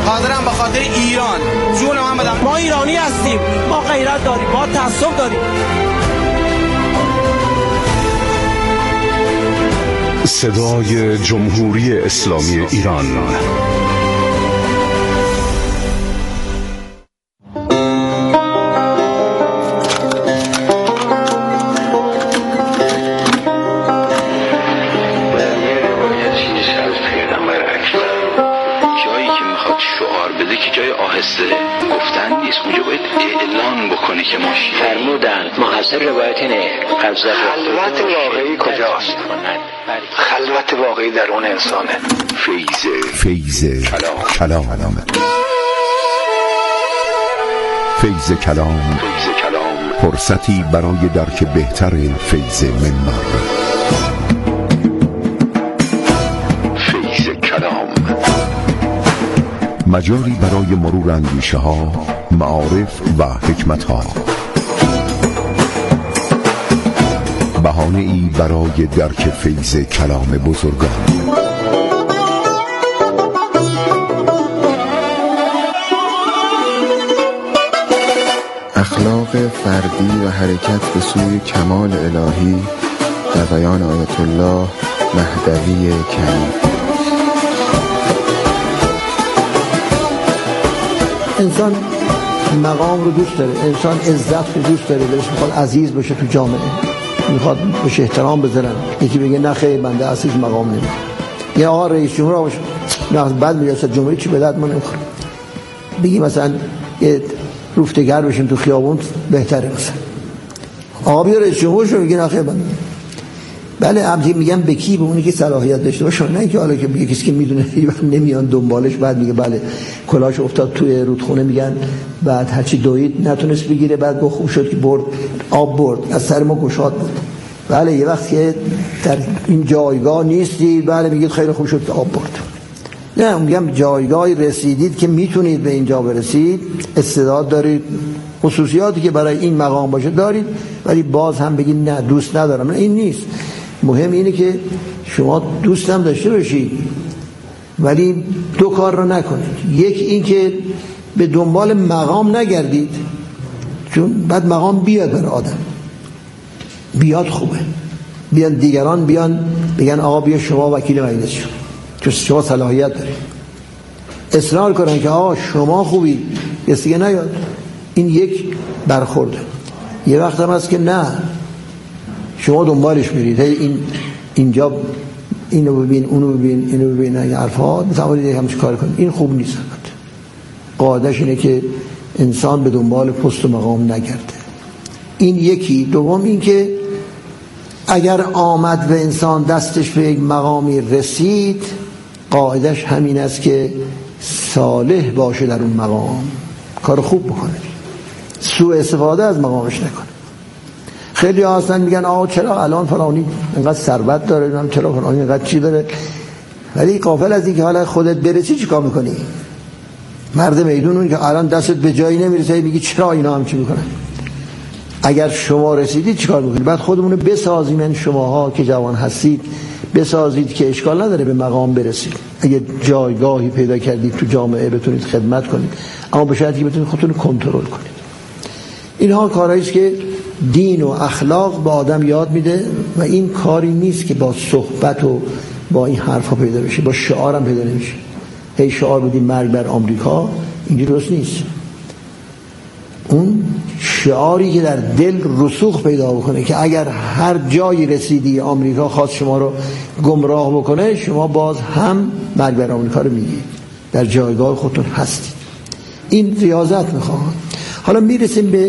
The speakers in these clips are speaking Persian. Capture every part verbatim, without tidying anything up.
حاضرم به خاطر ایران جون محمدم. ما ایرانی هستیم، ما غیرت داریم، ما تعصب داریم. صدای جمهوری اسلامی ایران. گفتن نیست، اونجا باید اعلان بکنه که ما فرمودن محصر روایت اینه. خلوت واقعی کجاست؟ خلوت واقعی در اون انسانه. فیض فیض کلام کلام فیض کلام فرصتی برای درک بهتر فیض منبر. فیض کلام مجاری برای مرور اندیشه ها، معارف و حکمت ها، بهانه ای برای درک فیض کلام بزرگان. اخلاق فردی و حرکت به سوی کمال الهی در بیان آیت الله مهدوی کریم. انسان مقام رو دوست داره، انسان عزت رو دوست داره، دلش میخواد عزیز باشه تو جامعه، میخواد بهش احترام بذارن. یکی بگه نه خیر بنده اصیل مقام نمیخوام. یه آقا رئیس جمهور باشه، نه بعد ریاست جمهوری چی بدت ما نمیخوام. بگی مثلا یه روفتگر بشیم تو خیابون بهتره. مثلا آقا بیا رئیس جمهور شو، میگه نه خیر بنده. بله عمدی میگم به کی؟ به اونی که صلاحیت داشته باشه، نه اینکه حالا که بگه کسی که میدونه نمیان دنبالش، بعد میگه بله کلاش افتاد توی رودخونه میگن بعد هرچی دوید نتونست بگیره، بعد گفت خوب شد که برد آب برد از سر ما گشاد بود. بله یه وقت که در این جایگاه نیستی بله میگید خیلی خوب شد که آب برد. نه میگم جایگاهی رسیدید که میتونید به اینجا برسید، استعداد دارید، خصوصیاتی که برای این مقام باشه دارید، ولی باز هم بگید نه دوست ندارم. نه این نیست. مهم اینه که شما دوست هم داشته باشید ولی دو کار رو نکنید. یک این که به دنبال مقام نگردید، چون بعد مقام بیاد برای آدم، بیاد خوبه، بیان دیگران بیان بگن آقا بیا شما وکیل مجلس شو، چون شما صلاحیت دارید، اصرار کنن که آقا شما خوبی، کسی که نیاد. این یک برخورده. یه وقت هم هست که نه شما دنبالش میرید، این اینجا اینو ببین اونو ببین اینو ببین، این حرفا میتوانید همش کار کنید. این خوب نیست. قاعدش اینه که انسان به دنبال پست و مقام نگرده. این یکی. دوم این که اگر آمد به انسان دستش به یک مقامی رسید، قاعدش همین است که صالح باشه در اون مقام، کار خوب بکنه، سوء استفاده از مقامش نکنه. خیلی ها هستن میگن آه چرا الان فلانی اینقدر ثروت داره، چرا فلانی اینقدر چی داره، ولی غافل از این که حالا خودت برسی چیکار میکنی؟ مرد میدون اون که الان دستت به جایی نمیرسه میگی چرا اینا هم چی میکنن؟ اگر شما رسیدید چیکار میکنید؟ بعد خودمونو بسازیم، این شماها که جوان هستید بسازید که اشکال نداره به مقام برسید. اگه جایگاهی پیدا کردید تو جامعه بتونید خدمت کنید، اما به شرطی که بتونید خودتون کنترل کنید. اینها کارهایی است که دین و اخلاق به آدم یاد میده و این کاری نیست که با صحبت و با این حرفا پیدا بشه، با شعارم پیدا نمیشه. هی شعار بدیم مرگ بر آمریکا، این درست نیست. اون شعاری که در دل رسوخ پیدا بکنه که اگر هر جایی رسیدی آمریکا خواست شما رو گمراه بکنه، شما باز هم مرگ بر آمریکا رو میگید، در جایگاه خودتون هستید. این ریاضت میخواد. حالا میرسیم به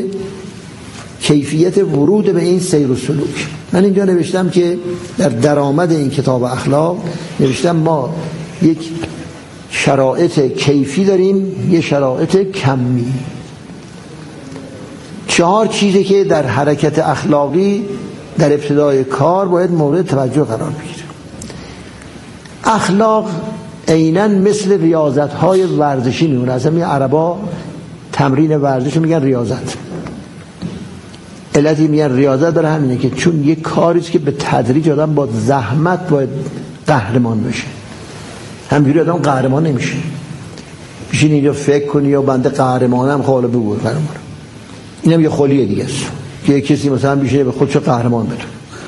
کیفیت ورود به این سیر و سلوک. من اینجا نوشتم که در درآمد این کتاب اخلاق نوشتم ما یک شرایط کیفی داریم، یک شرایط کمی. چهار چیزی که در حرکت اخلاقی در ابتدای کار باید مورد توجه قرار بگیره. اخلاق عیناً مثل ریاضت‌های ورزشی میمونه. اصلا می عربا تمرین ورزش میگن ریاضت. علتی میگن ریاضت داره همینه که چون یک کاری است که به تدریج آدم با زحمت باید قهرمان بشه. همینجوری آدم قهرمان نمیشه. بشین اینجا فکر کنی یا بنده قهرمانم خاله بگو قهرمانم. اینم یه خلیه دیگه است که یک کسی مثلا بشه به خودش قهرمان بدونه.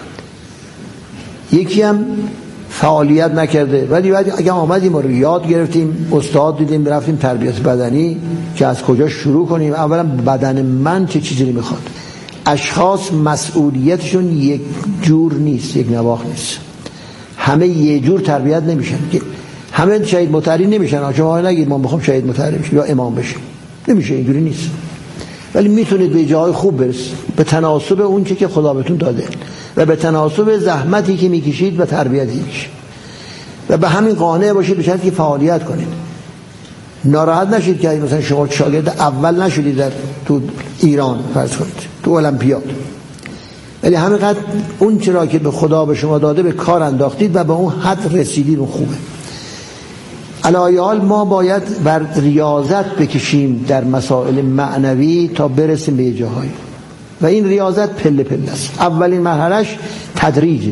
یکی هم فعالیت نکرده ولی بعد اگه آمدیم و یاد گرفتیم، استاد دیدیم، رفتیم تربیت بدنی که از کجا شروع کنیم. اولا بدن من چه چیزی رو میخواد. اشخاص مسئولیتشون یک جور نیست، یک نواخت نیست. همه یه جور تربیت نمیشن. همه شهید مطهری نمیشن. شما نگید ما بخوام شهید مطهری بشیم یا امام بشیم، نمیشه، اینجوری نیست. ولی میتونید به جای خوب برسید به تناسب اون چه که خدا بهتون داده و به تناسب زحمتی که میکشید و تربیتی میکشید و به همین قانع باشید به شرطی که فعالیت کنید. ناراحت نشید که مثلا شما شاگرد اول نشدید در تو ایران فرض کنید تو المپیاد، ولی همینقدر اون چرا که به خدا به شما داده به کار انداختید و به اون حد رسیدید. اون خوبه. علی حال ما باید بر ریاضت بکشیم در مسائل معنوی تا برسیم به جاهایی و این ریاضت پله پله است. اولین مرحلهش تدریجه.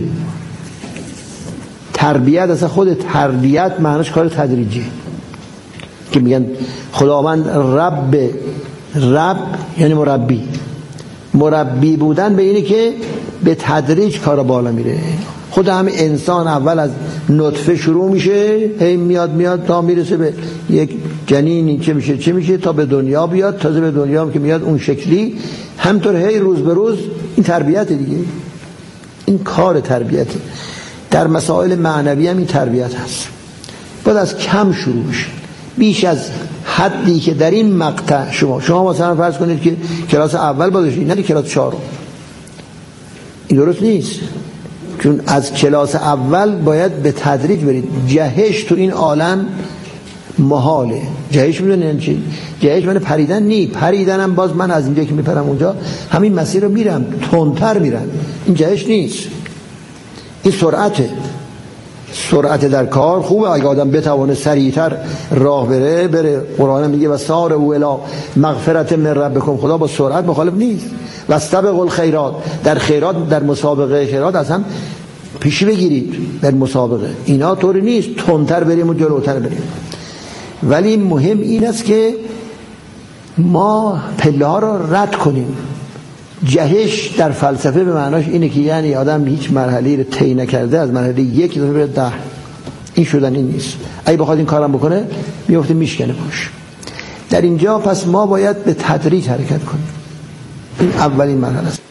تربیت اصلا خود تربیت معنیش کار تدریجی که میگن خداوند رب. رب یعنی مربی. مربی بودن به اینه که به تدریج کار بالا میره. خود همه انسان اول از نطفه شروع میشه، هی میاد میاد تا میرسه به یک جنینی چه میشه چه میشه تا به دنیا بیاد. تازه به دنیا هم که میاد اون شکلی همطور هی روز به روز. این تربیت دیگه، این کار تربیت. در مسائل معنوی هم این تربیت هست. باید از کم شروع بشه، بیش از حدی که در این مقطع شما شما مثلا فرض کنید که کلاس اول باشید نه کلاس چهارم. این درست نیست، چون از کلاس اول باید به تدریج برید. جهش تو این عالم محاله. جهش میدونن چی؟ جهش من پریدن نی. پریدنم باز من از اینجا که میپرم اونجا همین مسیر رو میرم، تندتر میرم. این جهش نیست، این سرعته. سرعت در کار خوبه اگه آدم بتوانه سریعتر راه بره بره. قرآن میگه و سار او الی مغفرت من ربکم. خدا با سرعت مخالف نیست. و استبقوا الخیرات، در خیرات در مسابقه خیرات اصلا پیشی بگیرید در مسابقه. اینا طوری نیست تندتر بریم و جلوتر بریم. ولی مهم این است که ما پله ها رو رد کنیم. جهش در فلسفه به معناش اینه که یعنی آدم هیچ مرحله رو طی نکرده از مرحله یک تا به ده. این شدن این نیست. اگه بخواد این کارم بکنه میفته میشکنه پاش. در اینجا پس ما باید به تدریج حرکت کنیم. این اولین مرحله است.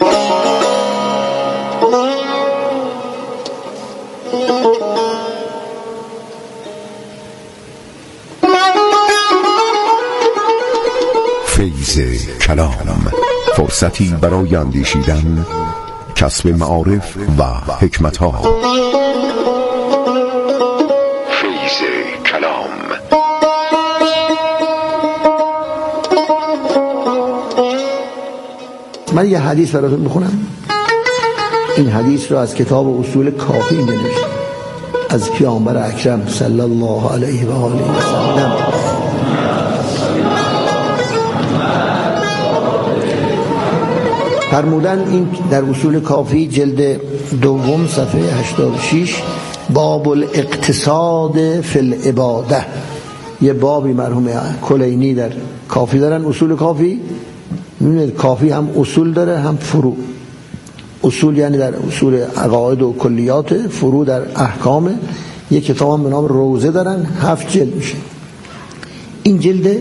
فیض کلام، فرصتی برای اندیشیدن، کسب معارف و حکمت‌ها. فیض کلام. من یه حدیث براتون میخونم. این حدیث رو از کتاب اصول کافی اینجا نوشتم از پیامبر اکرم صلی الله علیه و آله و سلم. فرمودن این در اصول کافی جلد دوم صفحه هشتاد و شش باب الاقتصاد فی العباده. یه بابی مرحوم کلینی در کافی دارن. اصول کافی می‌بینید کافی هم اصول داره هم فروع. اصول یعنی در اصول عقاید و کلیات، فروع در احکام. یک کتاب هم به نام روزه دارن، هفت جلد میشه. این جلد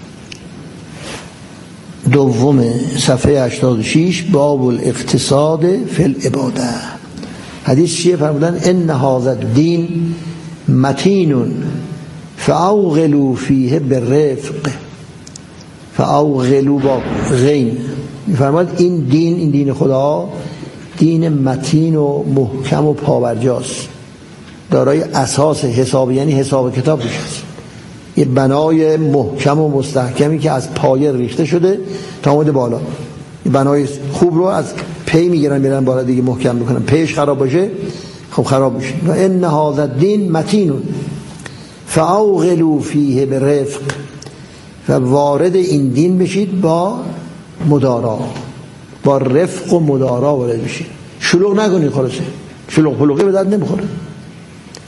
دوم صفحه هشتاد و شش باب الاقتصاد فی العباده. حدیث چیه؟ فرمودن ان هذا الدین متین فاوغلوا فیه بالرفق. فاوغلوا با غین. میفرماد این دین، این دین خدا دین متین و محکم و پاورجاست، دارای اساس حساب یعنی حساب کتاب میشه. یه بنای محکم و مستحکمی که از پایه ریخته شده تا اومده بالا. یه بنای خوب رو از پی میگیرن میرن بالا دیگه محکم میکنن. پیش خراب باشه خب خراب میشه. و ان هذا الدین متین فاوغلوا فیه برفق. و وارد این دین بشید با مدارا، با رفق و مدارا وارد بشید. شلوغ نکنید. خلاصه شلوغ پلوغی به درد نمیخوره.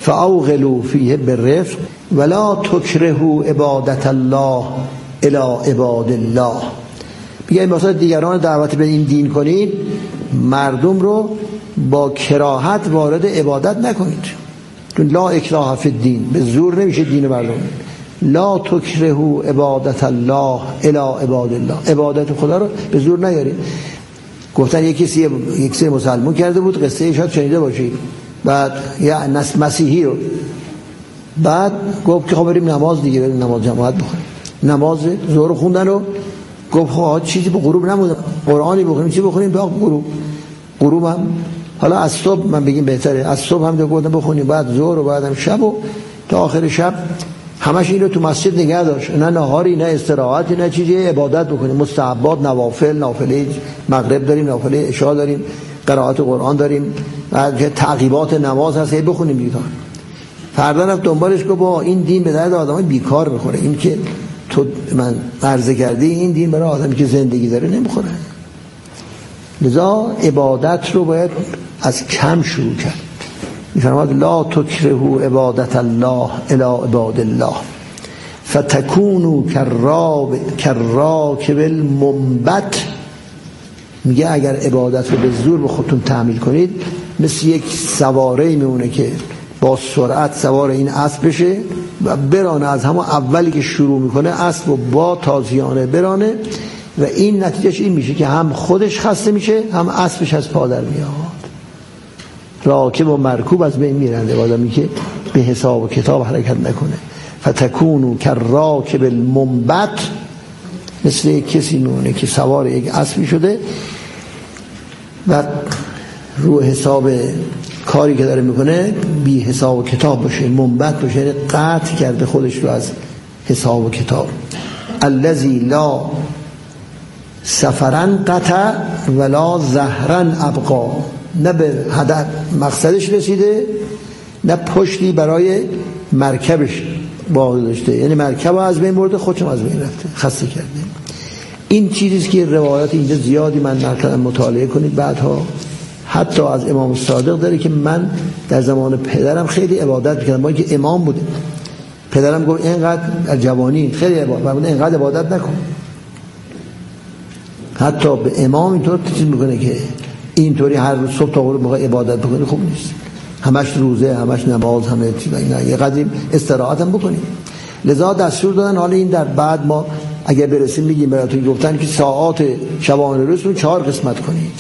فاوغلوا فیه بالرفق ولا تکرهوا عبادت الله الی عباد الله. میگه مثلا دیگران دعوت به این دین کنید، مردم رو با کراهت وارد عبادت نکنید، چون لا اکراه فی الدین، به زور نمیشه دین مردم. لا تکرهوا عبادت الله الی عباد الله، عبادت خدا رو به زور نیارید. گفتن یکی کسی یک سری مسلمان کرده بود، قصه ایشاد شنیده باشید، بعد یا نس مسیحی رو، بعد گفت که خب بریم نماز دیگه، بریم نماز جماعت بخونیم. نماز ظهر خوندن رو گفت خب چیزی به غروب نمونده، قرآنی بخونیم، چی بخونیم؟ به غروب. غروب هم حالا از صبح من بگیم بهتره، از صبح هم گفتن بخونیم، بعد ظهر و بعدم شب و تا آخر شب همش این رو تو مسجد نگه داشت، نه نهاری نه استراحتی نه چیزی، عبادت بکنیم، مستحبات، نوافل، نافله مغرب داریم، نافله عشاء داریم، قرائت قرآن داریم، بعد تعقیبات نماز هست بخونیم دیگه. فردا رفت دنبالش گفت با این دین به درد آدمای بیکار میخوره، این که تو من عرضه کردی این دین برای آدمی که زندگی داره نمیخوره. لذا عبادت رو باید از کم شروع کرد. میفرماد لا تکرهوا عبادت الله الی عباد الله فتکونوا کالراکب المنبت. میگه اگر عبادت رو به زور به خودتون تحمیل کنید، مثل یک سواره میمونه که با سرعت سوار این اسب بشه و برانه، از همون اولی که شروع میکنه اسب و با تازیانه برانه، و این نتیجهش این میشه که هم خودش خسته میشه هم اسبش از پا در میاد. راکب و مرکوب از بین میرنده، آدمی که به حساب و کتاب حرکت نکنه. فتکونوا کالراکب المنبت، مثل کسی میمونه که سوار یک اسبی شده و رو حساب کاری که داره میکنه بی حساب و کتاب باشه، منبت باشه، قطع کرده خودش رو از حساب و کتاب. الذی لا سفرن قطع ولا زهرن ابقا، نه به هدف مقصدش رسیده نه پشتی برای مرکبش باقی داشته، یعنی مرکب از بین برده، خودشم از بین رفته، خسته کرده. این چیزیست که روایات اینجا زیادی من نقل مطالعه کنید بعدها، حتی از امام صادق داره که من در زمان پدرم خیلی عبادت میکردم، ما که امام بودیم، پدرم گفت اینقدر از جوانی خیلی عبادت، اینقدر عبادت نکن. حتی به امام اینطور چیز میکنه که اینطوری هر روز صبح تا غروب موقع عبادت بکنی خوب نیست، همش روزه، همش نماز، همه چیز اینا، یه قدری استراحت هم بکنیم. لذا دستور دادن، حالا این در بعد ما اگر برسیم میگیم براتون، گفتن که ساعات شبانه روز رو چهار قسمت کنید،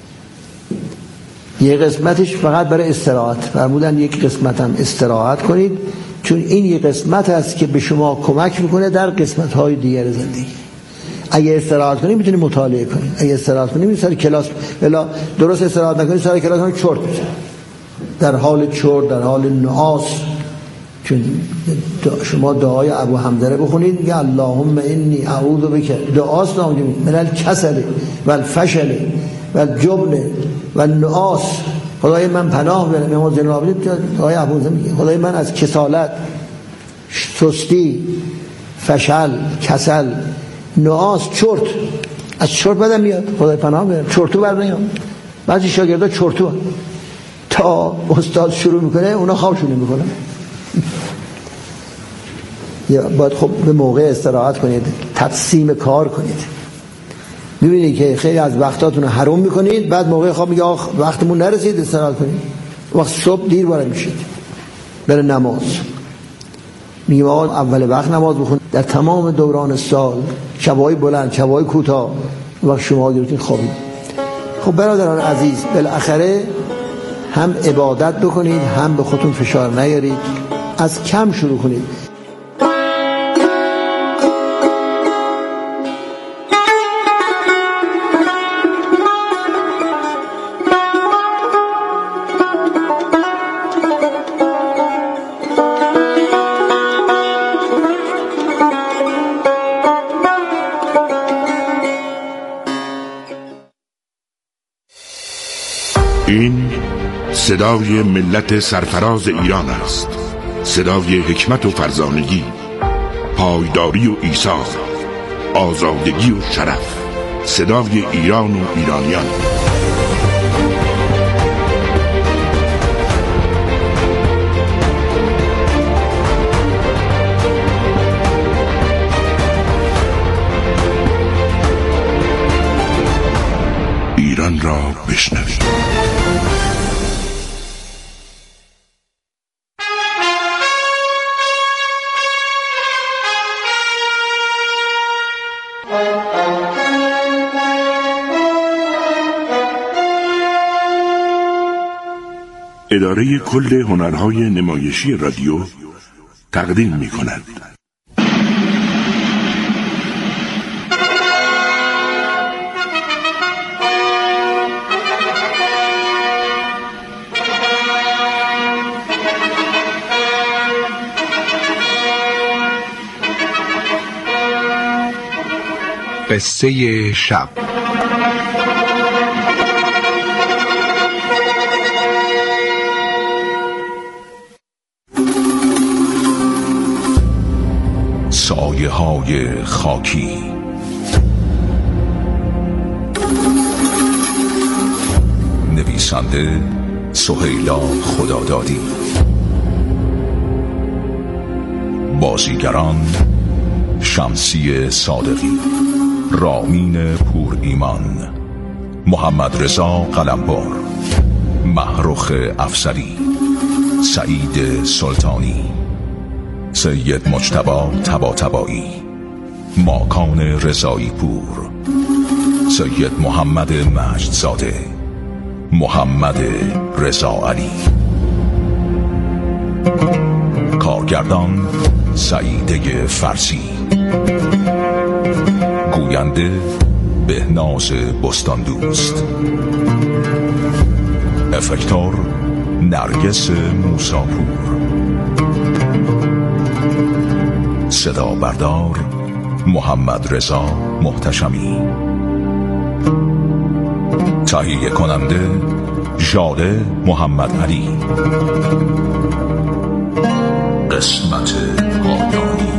یه قسمتش فقط برای استراحت، فرمودن یک قسمت هم استراحت کنید، چون این یک قسمت هست که به شما کمک میکنه در قسمت های دیگر زندگی. اگه استراحت کنید میتونید مطالعه کنید، اگه استراحت کنید میتونید سر کلاس، ولی درست استراحت نکنید سر کلاس هم چرت میشه، در حال چرت، در حال نعاس. چون شما دعای ابو حمزه بخونید، میگه اللهم انی اعوذ بک، دعاست نامید من الکسل و الفشل و الجبن و النعاس، خدای من پناه ببر. امام زین العابدین دعای ابو حمزه میگه خدای من از کسالت، سستی، فشل، کسل، نعاس، چرت، از چرت بدم میاد، خدای پناه ببر، چرتو بر نیام. بعضی شاگردا چرتو تا استاد شروع میکنه اونا خوابشون میکنن. یا باید خب به موقع استراحت کنید، تقسیم کار کنید. میبینید که خیلی از وقتاتون رو حرام میکنید، بعد موقع خواب میگه آخ وقتمون نرسید استراحت کنید، وقت صبح دیر باره میشید بره نماز. میگه آقا اول وقت نماز بخونید، در تمام دوران سال، شبای بلند، شبای کوتاه، وقت شما گرفتین خوابید. خب برادران عزیز، بالاخره هم عبادت بکنید، هم به خودتون فشار نیارید، از کم شروع کنید. این صدای ملت سرفراز ایران است، صدای حکمت و فرزانگی، پایداری و ایثار، آزادگی و شرف، صدای ایران و ایرانیان. اداره کل هنرهای نمایشی رادیو تقدیم می کند. قصه شب. سایه های خاکی. نویسنده سهیلا خدادادی. بازیگران شمسی صادقی، رامین پور ایمان، محمد رضا قلمبر، محروخ افسری، سعید سلطانی، سید مجتبی طباطبایی، ماکان رضایی پور، سید محمد مجدزاده، محمد رضا علی. کارگردان سعیده فرسی. گوینده بهناز بستان دوست. افکتور نرگس موساپور. صدا بردار محمد رضا محتشمی. تهیه کننده ژاله محمد علی. قسمت پایانی.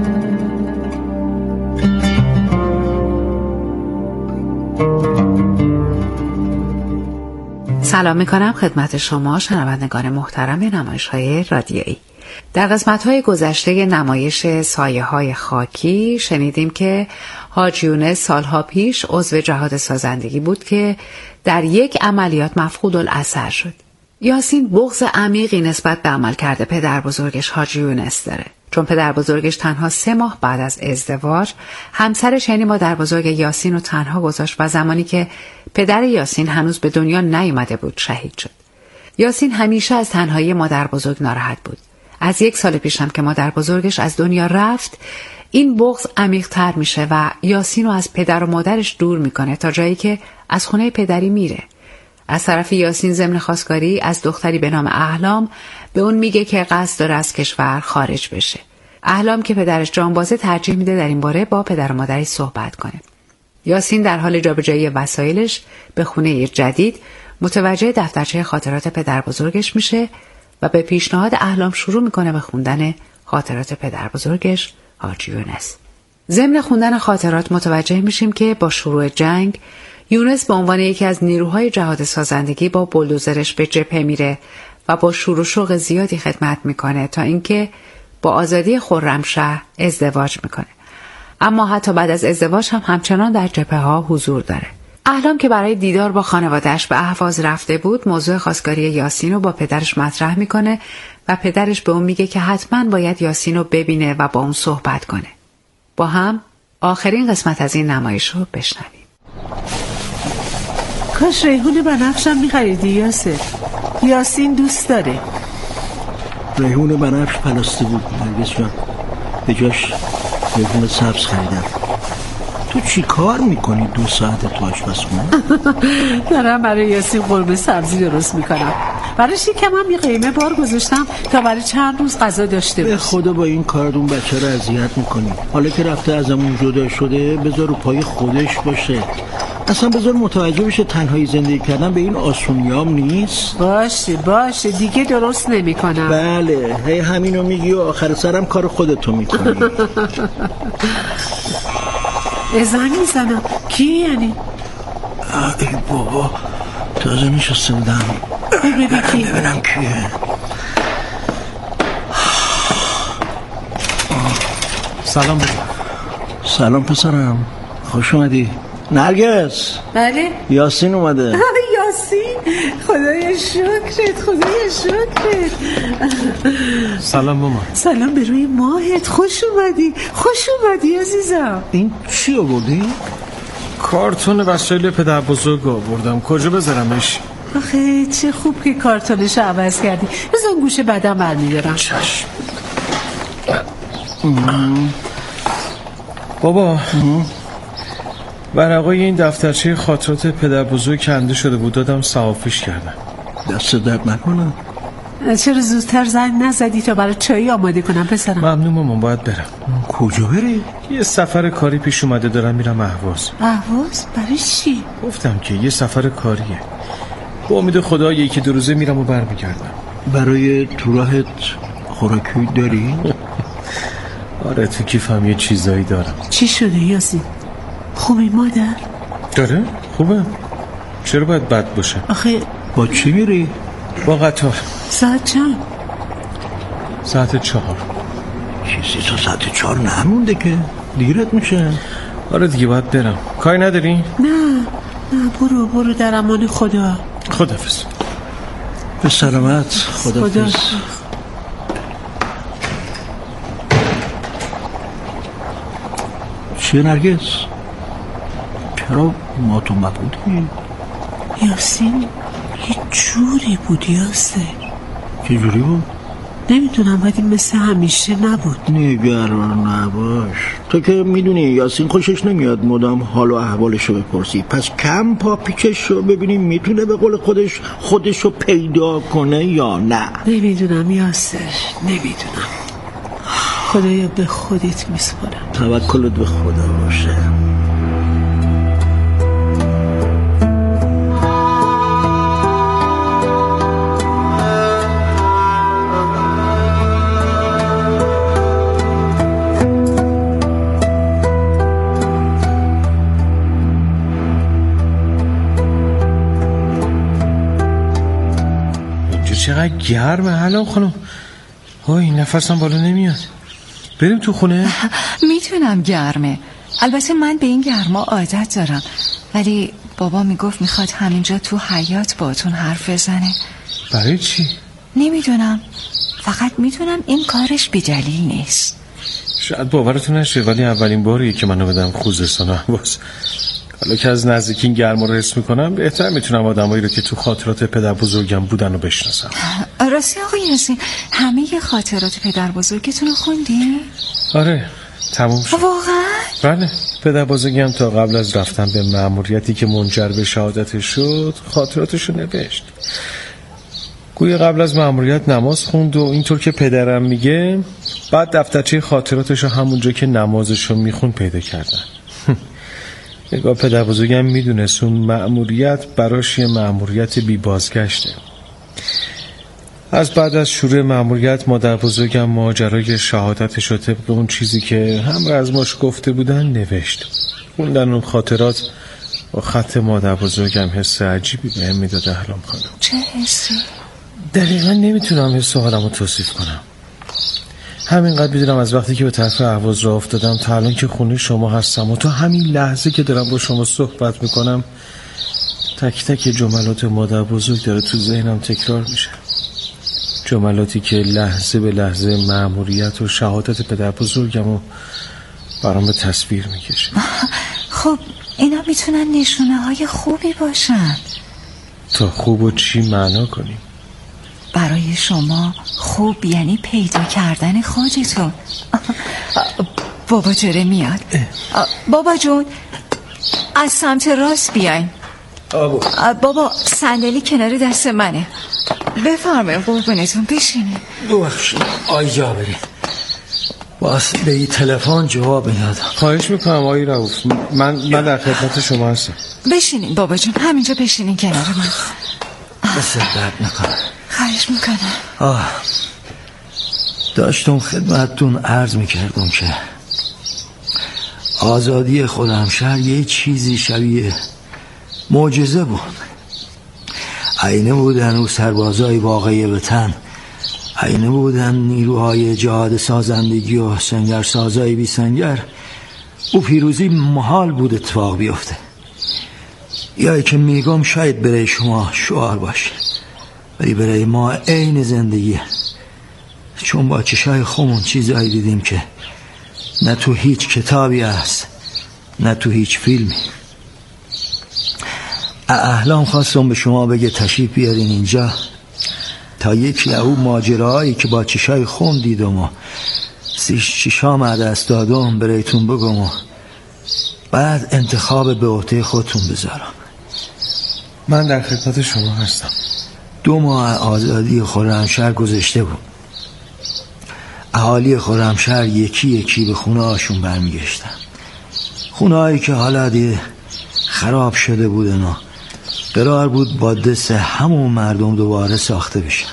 سلام میکنم خدمت شما شنوندگان محترم نمایش‌های رادیویی. در قسمت‌های گذشته نمایش سایه های خاکی شنیدیم که حاج یونس سالها پیش عضو جهاد سازندگی بود که در یک عملیات مفقود الاثر شد. یاسین بغض عمیقی نسبت به عملکرد پدر بزرگش حاج یونس داره، چون پدر بزرگش تنها سه ماه بعد از ازدواج همسرش یعنی مادر بزرگ یاسین رو تنها گذاشت و زمانی که پدر یاسین هنوز به دنیا نیامده بود شهید شد. یاسین همیشه از تنهایی مادر بزرگ ناراحت بود. از یک سال پیش هم که مادر بزرگش از دنیا رفت، این بغض عمیق‌تر میشه و یاسین رو از پدر و مادرش دور میکنه تا جایی که از خونه پدری میره. از طرف یاسین ضمن خواستگاری از دختری به نام احلام به اون میگه که قصد داره از کشور خارج بشه. احلام که پدرش جانبازه ترجیح میده در این باره با پدر و مادرش صحبت کنه. یاسین در حال جابجایی وسایلش به خونه جدید متوجه دفترچه خاطرات پدر بزرگش میشه و به پیشنهاد احلام شروع میکنه به خوندن خاطرات پدر بزرگش حاج یونس. ضمن خوندن خاطرات متوجه میشیم که با شروع جنگ یونس به عنوان یکی از نیروهای جهاد سازندگی با بولدوزرش به جبهه میره و با شور و شوق زیادی خدمت میکنه تا اینکه با آزادی خرمشهر ازدواج میکنه. اما حتی بعد از ازدواج هم همچنان در جبهه ها حضور داره. احلام که برای دیدار با خانواده‌اش به اهواز رفته بود، موضوع خواستگاری یاسین رو با پدرش مطرح میکنه و پدرش به اون میگه که حتما باید یاسین رو ببینه و با اون صحبت کنه. با هم آخرین قسمت از این نمایش رو بشنویم. کاش ریحون بنفشم می‌خریدی یاسر. یاسین دوست داره. ریحون بنفش پلاستی بود نرگس جان، به جاش ریحون سبز خریدم. تو چی کار میکنی دو ساعت تو آشپزخونه؟ دارم برای یاسین قرمه سبزی درست میکنم. براش یکم هم یه قیمه بار گذاشتم تا برای چند روز غذا داشته باشه. به خدا با این کار اون بچه رو اذیت میکنی. حالا که رفته ازمون جدا شده بذار رو پای خودش باشه. اصلا بذار متوجه بشه تنهایی زندگی کردن به این آسونیام نیست. باشه باشه دیگه درست نمیکنم. بله هی همینو میگی و آخر سرم کار خودتو میکنی. زنگ میزنم. کی یعنی؟ ای بابا تازه میشسته بودم ببینم کیه. سلام بگم. سلام پسرم، خوش اومدی. نرگس. بله یاسین اومده. یاسین خدای شکرت خدای شکرت. سلام مامان. سلام به روی ماهت، خوش اومدی خوش اومدی عزیزم. این چی آوردی؟ کارتون وسایل پدر بزرگ آوردم. کجا بذارمش؟ آخه چه خوب که کارتونش رو عوض کردی. بذار گوشه بعدم برمیدارم. چشم. بابا ورقای این دفترچه خاطرات پدر بزرگ کنده شده بود، دادم صحافیش کردم. دست درد نکنه. چرا زودتر زنگ نزدی تا برای چایی آماده کنم پسرم؟ ممنون مامان، باید برم. کجا بری؟ یه سفر کاری پیش اومده، دارم میرم اهواز. اهواز؟ برای چی؟ گفتم که یه سفر کاریه، با امید خدا یکی دو روزه میرم و برمیگردم. برای تو راهت خوراکی داری؟ آره تو کیفم یه چیزایی دارم. چی شده یاسین؟ خوبی مادر؟ داره؟ خوبه. چرا باید بد باشه؟ آخه با چی میری؟ با قطار. ساعت چند؟ ساعت چهار. چیزی تا ساعت چهار نمونده که دیرت میشه. آره دیگه باید برم. کاری نداری؟ نه نه برو برو در امان خدا. خداحافظ. به سلامت. خداحافظ. چیه نرگس؟ چرا ما تو مبودی؟ یاسین یه جوری بود یاسین. چه جوری بود؟ نمیدونم ولی مثل همیشه نبود. نگران نباش، تو که میدونی یاسین خوشش نمیاد مدام حال و احوالشو بپرسی، پس کم پا پیچشو ببینیم میتونه به قول خودش خودشو پیدا کنه یا نه. نمیدونم یاسر، نمیدونم. خدایا به خودت میسپارم. توکلت به خدا باشه. چقدر گرمه حالا خانم. های نفسم بالا نمیاد. بریم تو خونه؟ میتونم گرمه، البته من به این گرما عادت دارم، ولی بابا میگفت میخواد همینجا تو حیاط باتون حرف بزنه. برای چی؟ نمیدونم، فقط میتونم این کارش بی‌دلیل نیست. شاید باورتون نشه ولی اولین باریه که منو بدم خوزستان و اهواز. حالا که از نزدیک این گرما رو حس میکنم بهتر میتونم آدمایی رو که تو خاطرات پدر بزرگم بودن رو بشناسم. راستی آقای یاسین همه خاطرات پدر بزرگتون رو خوندی؟ آره تموم شد. واقعا؟ بله، پدر بزرگم تا قبل از رفتن به مأموریتی که منجر به شهادتش شد خاطراتش رو نوشت. گویا قبل از مأموریت نماز خوند و اینطور که پدرم میگه بعد دفترچه خاطراتش رو همونجا که نمازش رو میخوند پیدا کردن. نگاه پدر بزرگم میدونست اون مأموریت براش یه مأموریت بی بازگشته. از بعد از شروع مأموریت مادر بزرگم ماجرای شهادتش رو طبق اون چیزی که هم رزماش گفته بودن نوشت. خوندن اون خاطرات با خط مادر بزرگم حس عجیبی بهم میداد احلام خانم. چه حسی؟ دقیقا نمیتونم حس حالمو توصیف کنم. همینقدر میدونم از وقتی که به طرف اهواز راه افتادم تا الان که خونه شما هستم و تا همین لحظه که دارم با شما صحبت میکنم تک تک جملات مادر بزرگ داره تو ذهنم تکرار میشه. جملاتی که لحظه به لحظه مأموریت و شهادت پدر بزرگم رو برام به تصویر میکشه. خب اینا میتونن نشونه های خوبی باشن. تا خوب و چی معنا کنیم؟ برای شما خوب یعنی پیدا کردن خودتون. بابا چرا میاد؟ بابا جون از سمت راست بیاین. بابا صندلی کنار دست منه، بفرمایید قربونتون بشینید. ببخشید آیجا برید، واسه این تلفن جواب ندادم. خواهش میکنم آقای رؤوف، من من در خدمت شما هستم. بشینین بابا جون، همینجا بشینین کنار من. بس درد نکنه. خواهش میکنم. آه داشتم خدمتتون عرض میکردم که آزادی خودمشهر یه چیزی شبیه معجزه بود. عینه بودن او سربازای واقعی وطن، عینه بودن نیروهای جهاد سازندگی و سنگر سازای بی سنگر. او پیروزی محال بود اتفاق بیفته. یا که میگم شاید برای شما شعار باشه ولی برای ما عین زندگیه، چون با چشای خودمون چیزایی دیدیم که نه تو هیچ کتابی هست نه تو هیچ فیلمی. اهلام خواستم به شما بگه تشریف بیارین اینجا تا یکی او ماجرایی که با چشای خون دیدم و چشام دست دادم برایتون بگم و بعد انتخاب به عهده خودتون بذارم. من در خدمت شما هستم. دو ماه آزادی خرمشهر گذشته بود. اهالی خرمشهر یکی یکی به خونه هاشون برمیگشتن، خونه هایی که حالا دیگه خراب شده بودن و قرار بود با دست همون مردم دوباره ساخته بشن.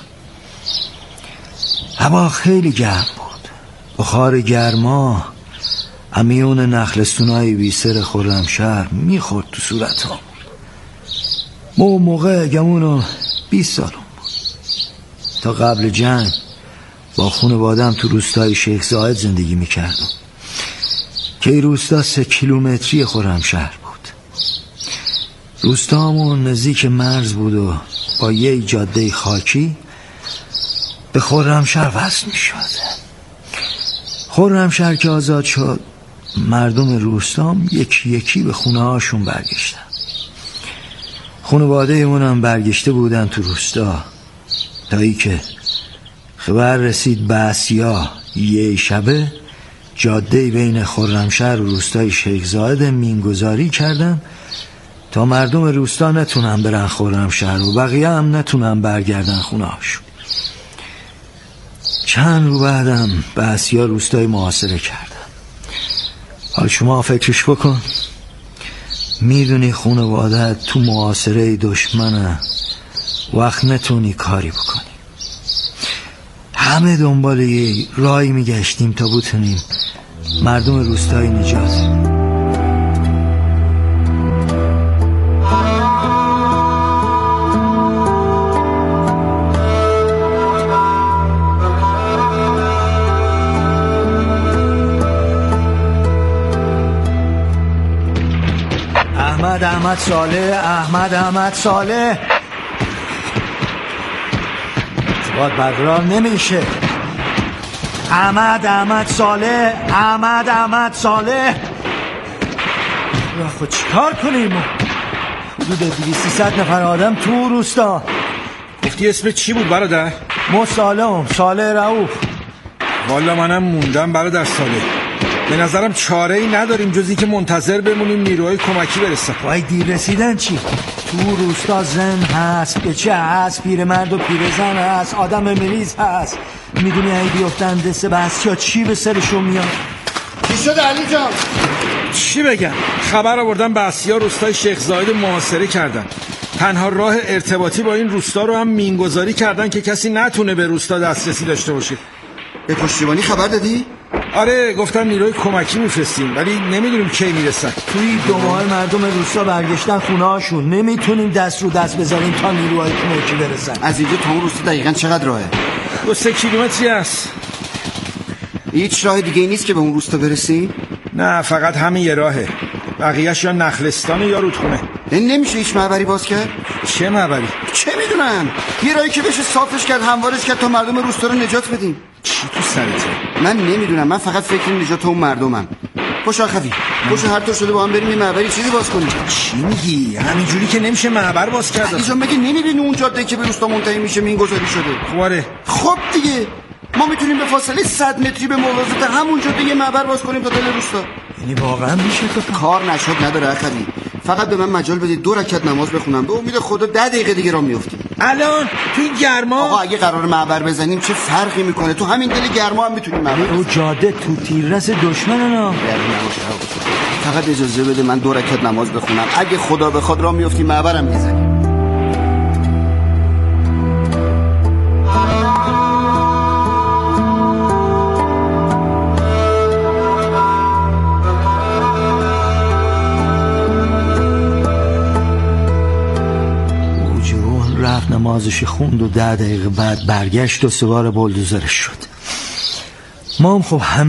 هوا خیلی گرم بود، بخار گرما امیون نخلستونای بیسر خرمشهر میخورد تو صورت ها. مو موقع گمونو بیست سالم بود. تا قبل جنگ با خانواده‌ام تو روستای شیخ زاید زندگی میکردم که این روستا سه کیلومتری خرمشهر بود. روستامون نزدیک مرز بود و با یه جاده خاکی به خرمشهر وصل میشد. خرمشهر که آزاد شد مردم روستام یکی یکی به خونه هاشون برگشتن. خانواده اونم برگشته بودن تو روستا تا ای که خبر رسید بعثیا یه شبه جاده بین خرمشهر و روستای شیخ زاید مینگذاری کردن تا مردم روستا نتونن برن خرمشهر و بقیه هم نتونن برگردن خونه هاشون. چند رو بعدم بعثیا روستای محاصره کردن. حال شما فکرش بکن، میدونی خانواده‌ات تو محاصره دشمنه، وقت نتونی کاری بکنی. همه دنبال یه راهی میگشتیم تا بتونیم مردم روستای نجات. احمد احمد صالح احمد احمد صالح باید برقرار نمیشه. احمد احمد صالح احمد احمد صالح خود چیکار کنیم؟ حدود دویست سیصد نفر آدم تو روستا. گفتی اسم چی بود برادر؟ مو صالحم، صالح رؤوف. والا منم موندم برادر صالح. به نظرم چاره ای نداریم جز این که منتظر بمونیم نیروهای کمکی برسن. وای دیر رسیدن چی؟ تو روستا زن هست، بچه هست، پیرمرد و پیرزن هست، آدم مریض هست. میدونی ای بیفتن دست بس یا چی به سرشون میاد؟ چی شده علی جان؟ چی بگم؟ خبر آوردن بعثیا روستای شیخ زاید محاصره کردن. تنها راه ارتباطی با این روستا رو هم مینگذاری کردن که کسی نتونه به روستا دسترسی داشته باشه. به پشتیبانی خبر دادی؟ آره گفتن نیروی کمکی میفرستیم ولی نمیدونیم کی میرسن. توی دو ماه مردم روستا برگشتن خونه هاشون، نمیتونیم دست رو دست بذاریم تا نیروهای کمکی برسن. از اینجا تا اون روستا دقیقاً چقدر راهه؟ دو سه کیلومتری است. هیچ راه دیگه ای نیست که به اون روستا برسیم؟ نه فقط همین یه راهه، بقیهش یا نخلستانه یا رودخونه. نمیشه هیچ معبری باز کرد؟ چه معبری؟ چه میدونم، یه راهی که بشه صافش کرد هموارش کرد تا مردم روستا رو نجات بدیم. چی تو سرته؟ من نمیدونم، من فقط فکر نجات اون مردمم. پشت خفی پشت هر طور شده با هم بریم یه معبری چیزی باز کنیم. چی میگی؟ همینجوری که نمیشه معبر باز کرد. اینجا مگه نمیبینی اون جاده که به روستا منتهی میشه مینگذاری شده؟ خواره. خب دیگه ما میتونیم به فاصله صد متری به موازات همون جاده یه معبر باز کنیم تا دل روستا. یعنی واقعا میشه تو؟ کار نشد نداره اخوی، فقط به من مجال بدید دو رکعت نماز بخونم، به امید خدا ده دقیقه دیگه راه میافتیم. الان تو این گرما؟ آقا اگه قرار معبر بزنیم چه فرقی میکنه؟ تو همین دل گرما هم میتونیم معبر بزنیم. او جاده تو تیررس دشمنه. فقط اجازه بده من دو رکعت نماز بخونم، اگه خدا بخواد راه میافتیم معبرم میزنیم. نمازش خوند و ده دقیقه بعد برگشت و سوار بلدوزرش شد. ما هم خب همه